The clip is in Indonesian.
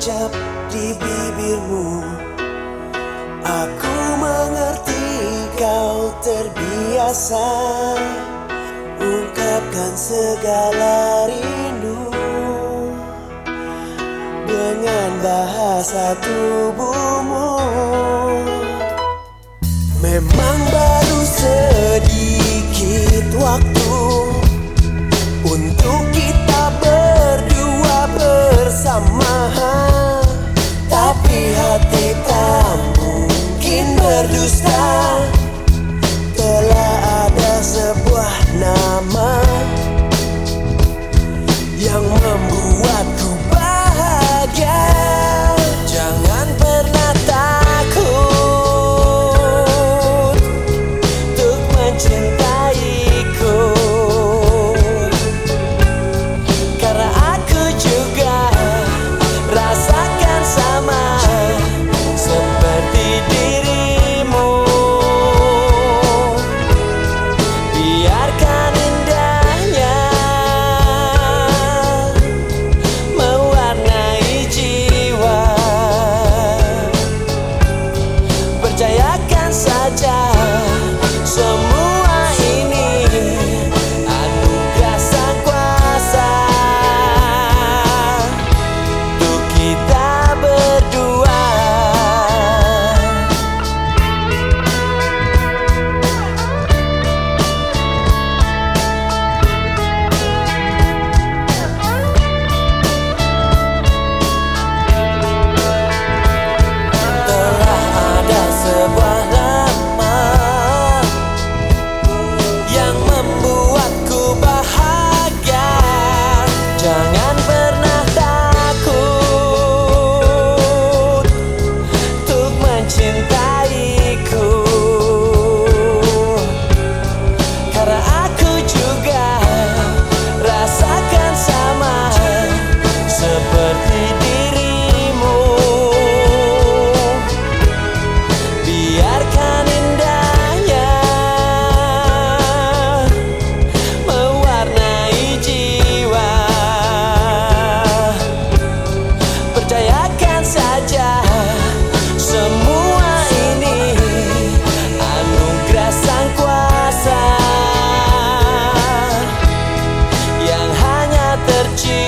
terucap di bibirmu. Aku mengerti kau terbiasa ungkapkan segala rindu dengan bahasa tubuhmu. Memang baru sedikit waktu untuk kita berdua bersama, tapi hati tak mungkin berdusta. Telah ada sebuah nama yang membuatku bahagia. Jangan pernah takut untuk mencintaiku, karena aku juga rasakan sama seperti dirimu. Biarkan indahnya mewarnai jiwa. Percayakan saja semua ini anugerah Sang Kuasa untuk kita berdua. Telah ada sebuah nama yang membuatku bahagia. Jangan pernah takut untuk mencintaiku, karena aku juga rasakan sama seperti dirimu. Biarkan indahnya mewarnai jiwa. Percayakan saja semua ini anugerah Sang Kuasa yang hanya tercipta